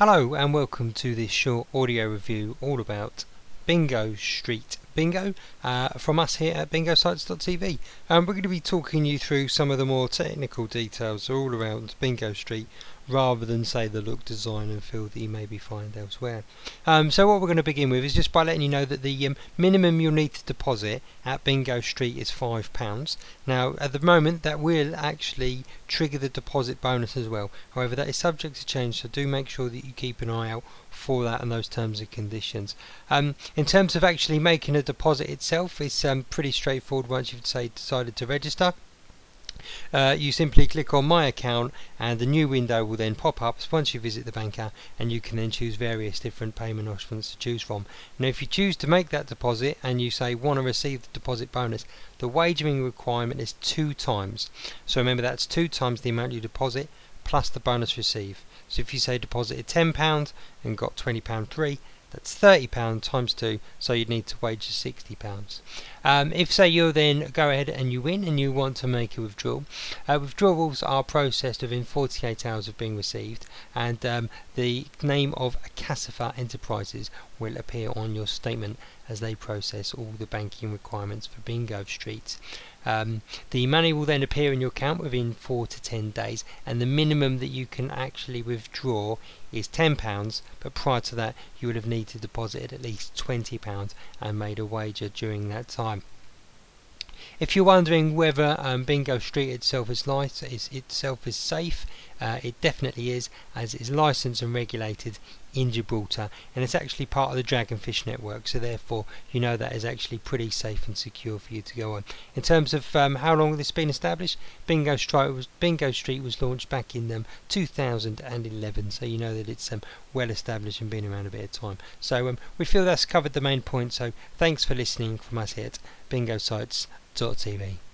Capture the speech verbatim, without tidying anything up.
Hello and welcome to this short audio review all about Bingo Street Bingo uh, from us here at bingo sites dot t v. Um, we're going to be talking you through some of the more technical details all around Bingo Street, rather than say the look, design and feel that you maybe find elsewhere. Um, so what we're going to begin with is just by letting you know that the um, minimum you'll need to deposit at Bingo Street is five pounds. Now at the moment that will actually trigger the deposit bonus as well. However, that is subject to change, so do make sure that you keep an eye out for that and those terms and conditions. Um, in terms of actually making a deposit itself, it's um, pretty straightforward once you've say, decided to register. Uh, you simply click on my account and the new window will then pop up once you visit the banker, and you can then choose various different payment options to choose from. Now if you choose to make that deposit and you say want to receive the deposit bonus, the wagering requirement is two times. So remember, that's two times the amount you deposit plus the bonus receive. So if you say deposited ten pounds and got twenty pounds free, that's thirty pounds times two, so you'd need to wager sixty pounds. Um, if say you then go ahead and you win and you want to make a withdrawal, uh, withdrawals are processed within forty-eight hours of being received, and um, the name of Cassifa Enterprises will appear on your statement as they process all the banking requirements for Bingo Street. Um, the money will then appear in your account within four to ten days, and the minimum that you can actually withdraw is ten pounds, but prior to that you would have needed to deposit at least twenty pounds and made a wager during that time. If you're wondering whether um, Bingo Street itself is licensed, itself is safe, uh, it definitely is, as it is licensed and regulated in Gibraltar, and it's actually part of the Dragonfish network, so therefore you know that is actually pretty safe and secure for you to go on. In terms of um, how long this has been established, Bingo Street was, Bingo Street was launched back in um, two thousand eleven, so you know that it's um, well established and been around a bit of time. So um, we feel that's covered the main point, so thanks for listening from us here at bingo sites dot t v.